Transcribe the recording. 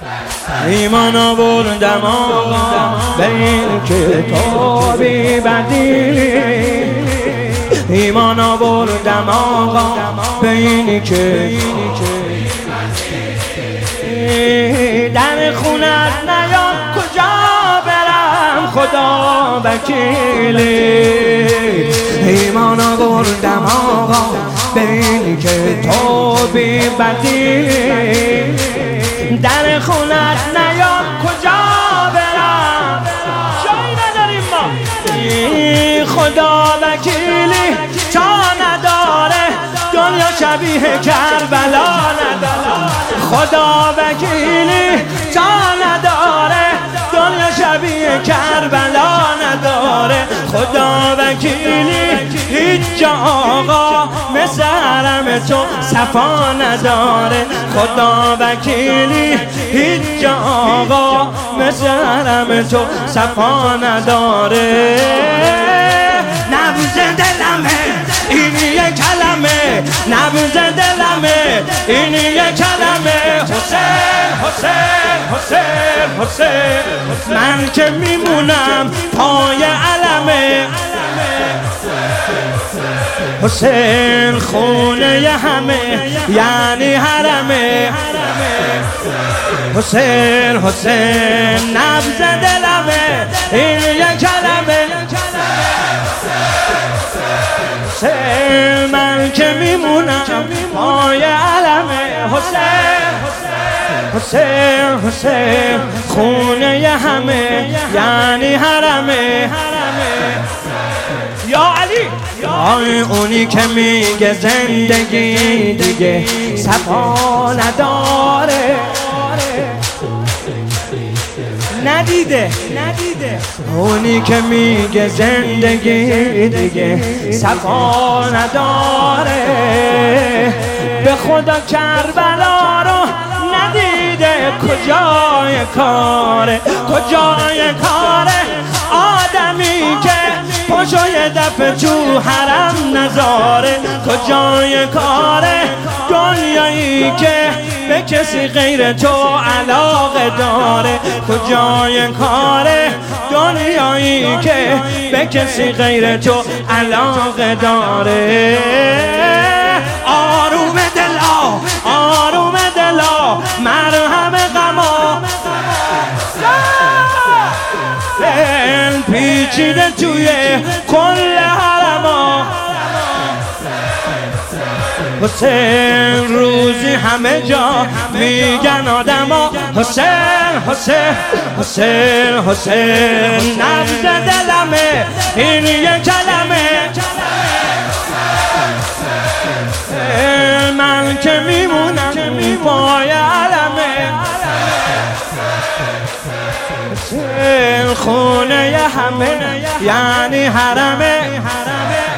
ایمان آوردم آقا به این کتابی بدی، ایمان آوردم آقا به این که در خونت نیام کجا برم خدا وکیلی. ایمان آوردم آقا به این کتابی بدی، در خونت نیام کجا برم، جایی نداریم ما. خدا وکیلی تا نداره دنیا شبیه کربلا نداره، خدا وکیلی تا نداره دنیا شبیه کربلا نداره، خدا وکیلی هیچ جا آقا مثل حرم تو صفا نداره، خدا وکیلی هیچ جا آقا مثل حرم تو صفا نداره. نبض دلمه این یک کلمه، نبض دلمه این یک کلمه، حسین حسین حسین حسین، من که میمونم پای علمه، حسین خونه همه یعنی حرمه، حسین حسین نبض دلمه این یک کلمه، حسین من که میمونم پای علمه، حسین حسین حسین خونه همه یعنی حرمه. یا علی آی اونی که میگه زندگی دیگه صفا نداره، ندیده اونی که میگه زندگی دیگه صفا نداره، به خدا کربلا رو ندیده، کجای کاره کجای کاره آدمی که پاشو یه دفعه تو حرم نذاره، کجای کاره دنیایی که به کسی غیر تو علاقه داره، کجای کاره دنیایی که به کسی غیر تو علاقه داره. آروم دلا آروم دلا مرهم غما، دل پیچیده توی کل حرما، حسین روزی همه جا میگن آدما، حسین حسین حسین حسین نبض دلمه این یک کلمه، من که میمونم پای علمه، حسین خونه همه یعنی حرمه.